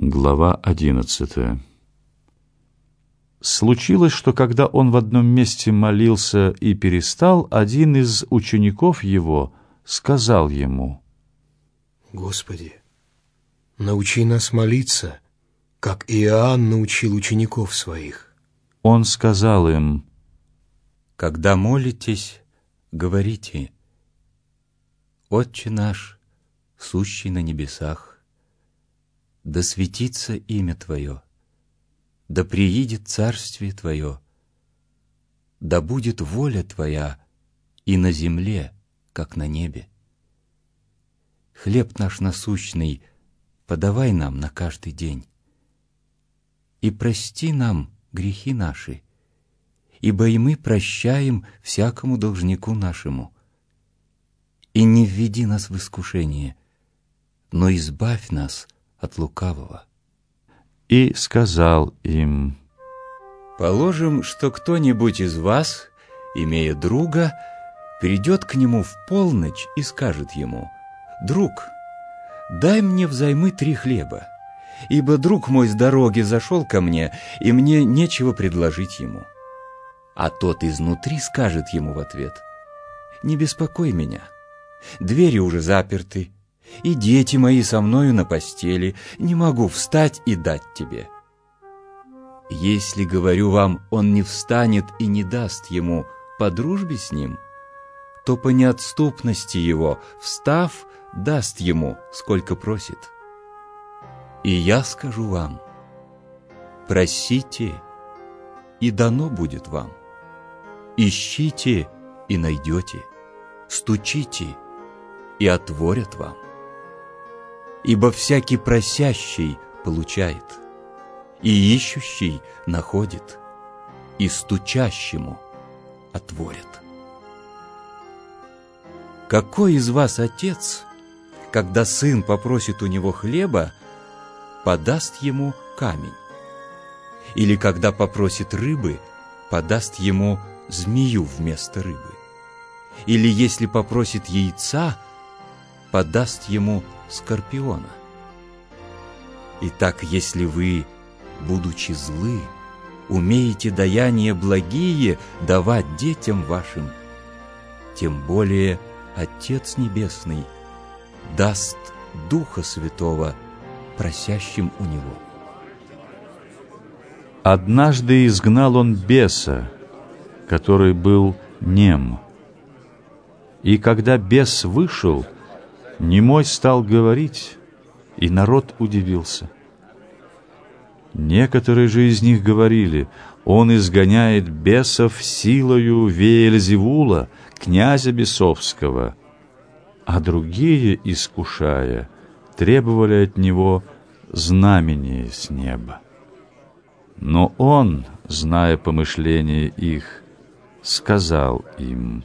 Глава 11. Случилось, что когда он в одном месте молился и перестал, один из учеников его сказал ему: «Господи, научи нас молиться, как Иоанн научил учеников своих». Он сказал им: «Когда молитесь, говорите: Отче наш, сущий на небесах, да светится имя Твое, да приидет царствие Твое, да будет воля Твоя и на земле, как на небе. Хлеб наш насущный подавай нам на каждый день, и прости нам грехи наши, ибо и мы прощаем всякому должнику нашему. И не введи нас в искушение, но избавь нас от лукавого». И сказал им: «Положим, что кто-нибудь из вас, имея друга, придет к нему в полночь и скажет ему: «Друг, дай мне взаймы 3 хлеба, ибо друг мой с дороги зашел ко мне, и мне нечего предложить ему». А тот изнутри скажет ему в ответ: «Не беспокой меня, двери уже заперты, и дети мои со мною на постели, не могу встать и дать тебе». Если, говорю вам, он не встанет и не даст ему по дружбе с ним, то по неотступности его, встав, даст ему, сколько просит. И я скажу вам: просите, и дано будет вам, ищите, и найдете, стучите, и отворят вам. Ибо всякий просящий получает, и ищущий находит, и стучащему отворят. Какой из вас отец, когда сын попросит у него хлеба, подаст ему камень? Или когда попросит рыбы, подаст ему змею вместо рыбы? Или если попросит яйца, подаст ему скорпиона? Итак, если вы, будучи злы, умеете даяния благие давать детям вашим, тем более Отец Небесный даст Духа Святого просящим у Него. Однажды изгнал он беса, который был нем. И когда бес вышел, немой стал говорить, и народ удивился. Некоторые же из них говорили: он изгоняет бесов силою Веельзевула, князя бесовского. А другие, искушая, требовали от него знамения с неба. Но он, зная помышления их, сказал им: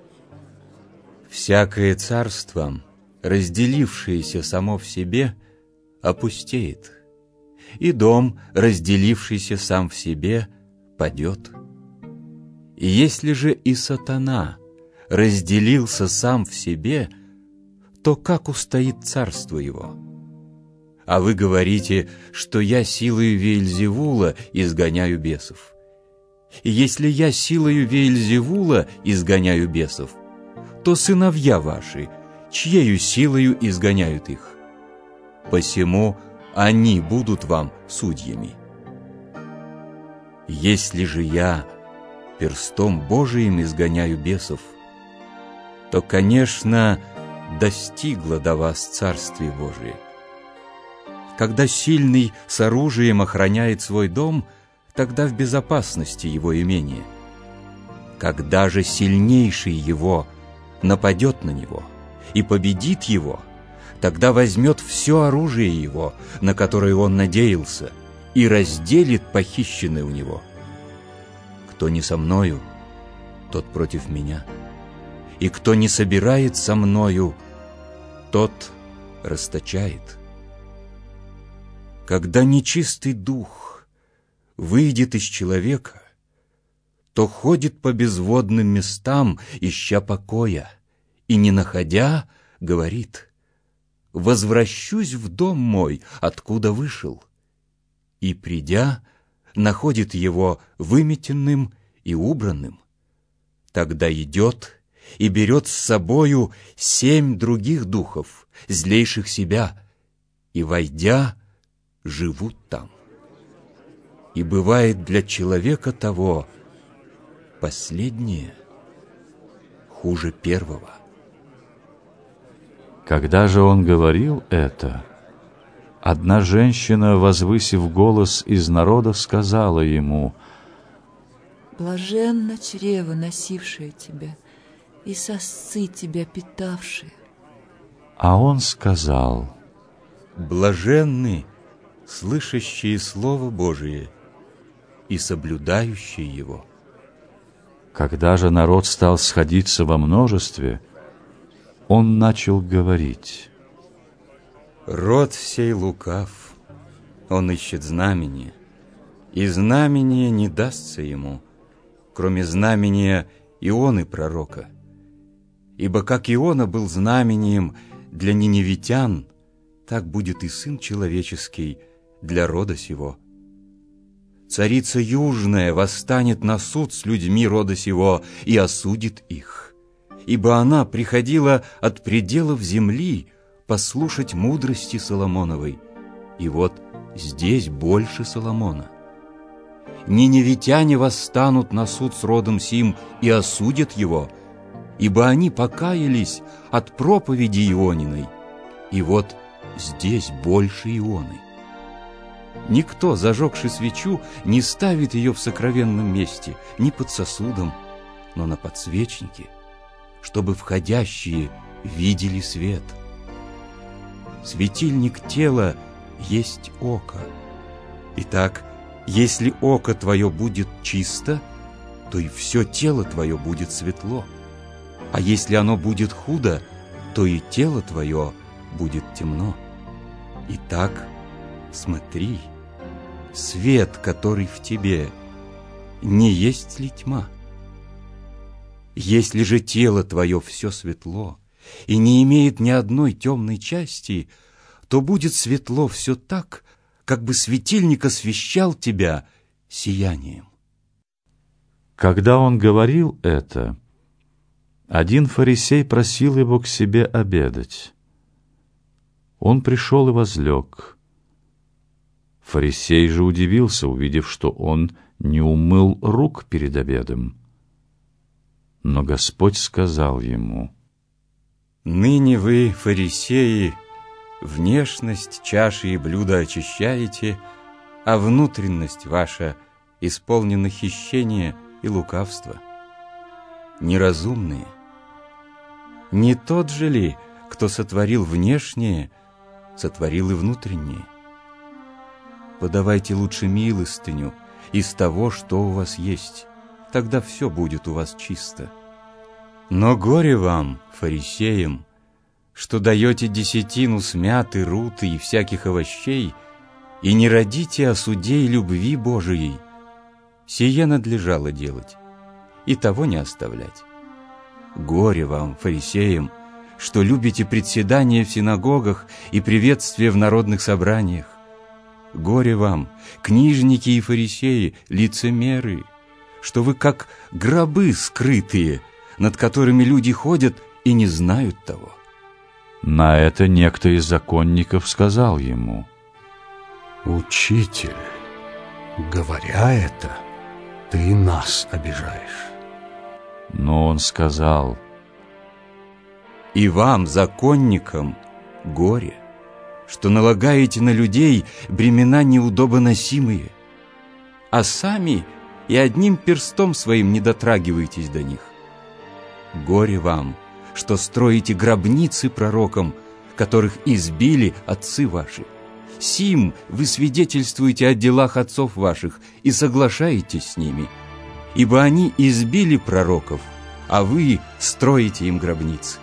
«Всякое царство, разделившееся само в себе, опустеет, и дом, разделившийся сам в себе, падет. И если же и сатана разделился сам в себе, то как устоит царство его? А вы говорите, что я силою Веельзевула изгоняю бесов. И если я силою Веельзевула изгоняю бесов, то сыновья ваши, чьею силою изгоняют их? Посему они будут вам судьями. Если же я перстом Божиим изгоняю бесов, то, конечно, достигло до вас Царствие Божие. Когда сильный с оружием охраняет свой дом, тогда в безопасности его имение. Когда же сильнейший его нападет на него и победит его, тогда возьмет все оружие его, на которое он надеялся, и разделит похищенное у него. Кто не со мною, тот против меня, и кто не собирает со мною, тот расточает. Когда нечистый дух выйдет из человека, то ходит по безводным местам, ища покоя, и, не находя, говорит: возвращусь в дом мой, откуда вышел. И, придя, находит его выметенным и убранным. Тогда идет и берет с собою 7 других духов, злейших себя, и, войдя, живут там. И бывает для человека того последнее хуже первого. Когда же он говорил это, одна женщина, возвысив голос из народа, сказала ему: «Блаженно чрево, носившее тебя, и сосцы тебя питавшие». А он сказал: Блаженны, слышащие Слово Божие и соблюдающие его. Когда же народ стал сходиться во множестве, он начал говорить: Род сей лукав, он ищет знамения, и знамение не дастся ему, кроме знамения Ионы пророка. Ибо как Иона был знамением для ниневитян, так будет и Сын Человеческий для рода сего. Царица Южная восстанет на суд с людьми рода сего и осудит их, ибо она приходила от пределов земли послушать мудрости Соломоновой, и вот здесь больше Соломона. Ниневитяне восстанут на суд с родом сим и осудят его, ибо они покаялись от проповеди Иониной, и вот здесь больше Ионы. Никто, зажегший свечу, не ставит ее в сокровенном месте, ни под сосудом, но на подсвечнике, чтобы входящие видели свет. Светильник тела есть око. Итак, если око твое будет чисто, то и все тело твое будет светло. А если оно будет худо, то и тело твое будет темно. Итак, смотри, свет, который в тебе, не есть ли тьма? Если же тело твое все светло и не имеет ни одной темной части, то будет светло все так, как бы светильник освещал тебя сиянием. Когда он говорил это, один фарисей просил его к себе обедать. Он пришел и возлег. Фарисей же удивился, увидев, что он не умыл рук перед обедом. Но Господь сказал ему: «Ныне вы, фарисеи, внешность чаши и блюда очищаете, а внутренность ваша исполнена хищения и лукавства. Неразумные, не тот же ли, кто сотворил внешнее, сотворил и внутреннее? Подавайте лучше милостыню из того, что у вас есть, тогда все будет у вас чисто. Но горе вам, фарисеям, что даете десятину с мяты, руты и всяких овощей, и не родите о суде и любви Божией. Сие надлежало делать, и того не оставлять. Горе вам, фарисеям, что любите председание в синагогах и приветствие в народных собраниях. Горе вам, книжники и фарисеи, лицемеры, что вы как гробы скрытые, над которыми люди ходят и не знают того. На это некто из законников сказал ему: «Учитель, говоря это, ты нас обижаешь». Но он сказал: «И вам, законникам, горе, что налагаете на людей бремена неудобоносимые, а сами и одним перстом своим не дотрагиваетесь до них. Горе вам, что строите гробницы пророкам, которых избили отцы ваши. Сим вы свидетельствуете о делах отцов ваших и соглашаетесь с ними, ибо они избили пророков, а вы строите им гробницы.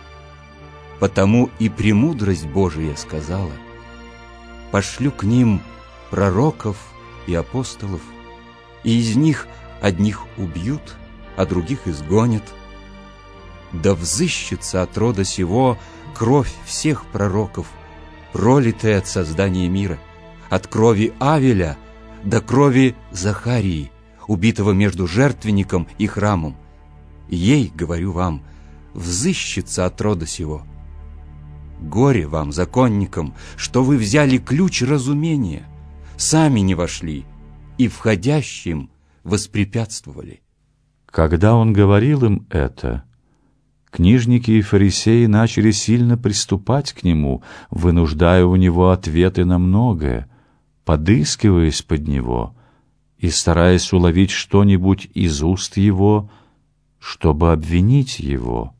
Потому и премудрость Божия сказала: пошлю к ним пророков и апостолов, и из них одних убьют, а других изгонят. да взыщется от рода сего кровь всех пророков, пролитая от создания мира, от крови Авеля до крови Захарии, убитого между жертвенником и храмом. Ей, говорю вам, взыщется от рода сего. Горе вам, законникам, что вы взяли ключ разумения, сами не вошли и входящим воспрепятствовали». Когда он говорил им это, книжники и фарисеи начали сильно приступать к нему, вынуждая у него ответы на многое, подыскиваясь под него и стараясь уловить что-нибудь из уст его, чтобы обвинить его.